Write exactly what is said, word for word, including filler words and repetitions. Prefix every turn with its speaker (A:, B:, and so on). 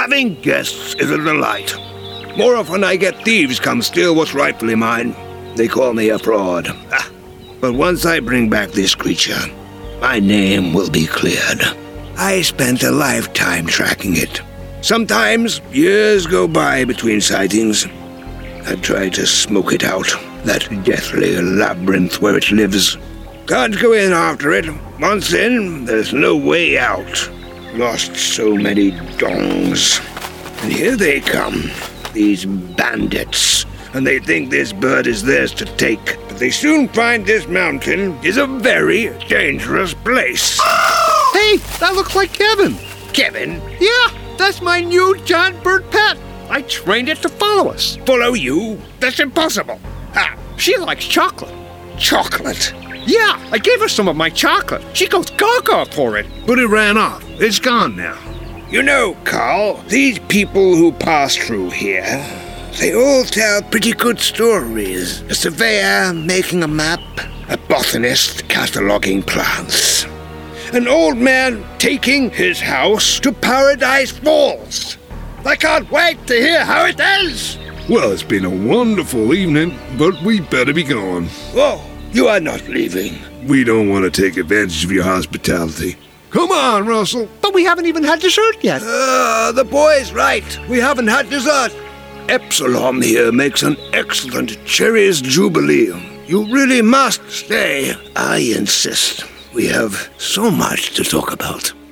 A: Having guests is a delight. More often I get thieves come steal what's rightfully mine. They call me a fraud. Ah, but once I bring back this creature, my name will be cleared. I spent a lifetime tracking it. Sometimes years go by between sightings. I try to smoke it out, that deathly labyrinth where it lives. Can't go in after it. Once in, there's no way out. Lost so many dongs. And here they come, these bandits. And they think this bird is theirs to take. But they soon find this mountain is a very dangerous place.
B: Hey, that looks like Kevin.
A: Kevin?
B: Yeah, that's my new giant bird pet. I trained it to follow us.
A: Follow you? That's impossible.
B: Ha! She likes chocolate.
A: Chocolate?
B: Yeah, I gave her some of my chocolate. She goes gaga for it.
C: But it ran off. It's gone now.
A: You know, Carl, these people who pass through here, they all tell pretty good stories. A surveyor making a map, a botanist cataloguing plants, an old man taking his house to Paradise Falls. I can't wait to hear how it ends.
C: Well, it's been a wonderful evening, but we better be going.
A: Oh, you are not leaving.
C: We don't want to take advantage of your hospitality. Come on, Russell.
B: But we haven't even had dessert yet.
A: Uh, the boy's right. We haven't had dessert. Epsilon here makes an excellent Cherries Jubilee. You really must stay. I insist. We have so much to talk about.